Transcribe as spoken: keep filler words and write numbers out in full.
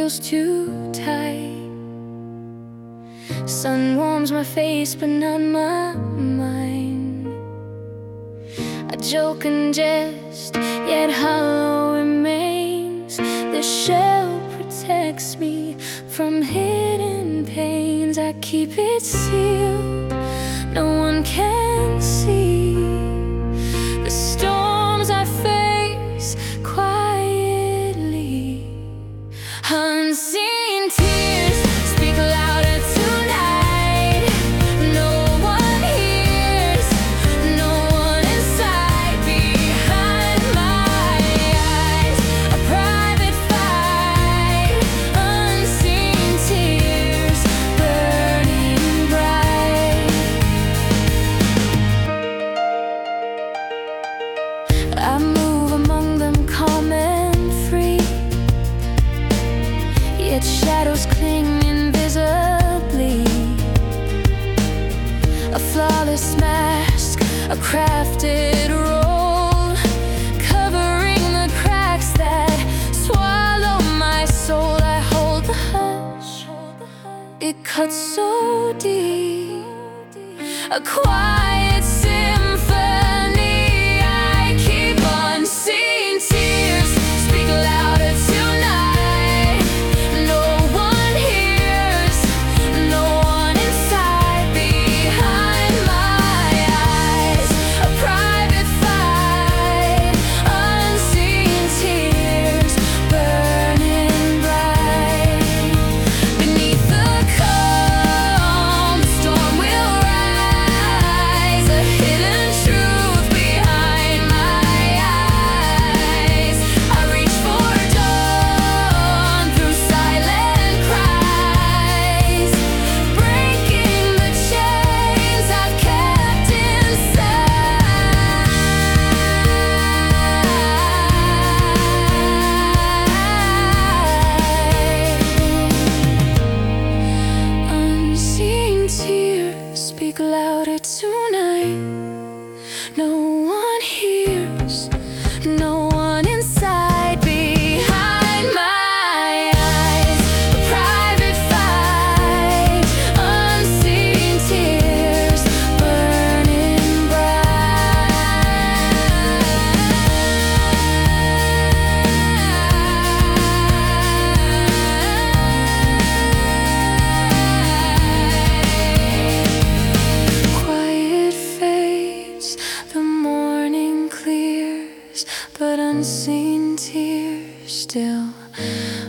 feels too tight. Sun warms my face but not my mind. A joke and jest, yet hollow remains. The shell protects me from hidden pains. I keep it sealed, no one can see the storms I face quietly. Unseen tears speak louder tonight. No one hears, no one inside. Behind my eyes, a private fight. Unseen tears burning bright. I move among them calm and free, yet shadows cling invisibly. A flawless mask, a crafted role, covering the cracks that swallow my soul. I hold the hush, it cuts so deep, a quiet symphony. I keep unseen tears speak louder tonight. No one hears, no one inside. Behind my eyes, a private fight. Unseen tears burning bright. Beneath the calm, the storm will rise. A hidden truth behind my eyes. I reach for dawn through silent cries, breaking the chains I've kept inside. Unseen tears speak louder tonight. No one hears, no one inside. Behind my eyes, a private fight. Unseen tears burning bright. Quiet fades, the morning clears, but unseen tears still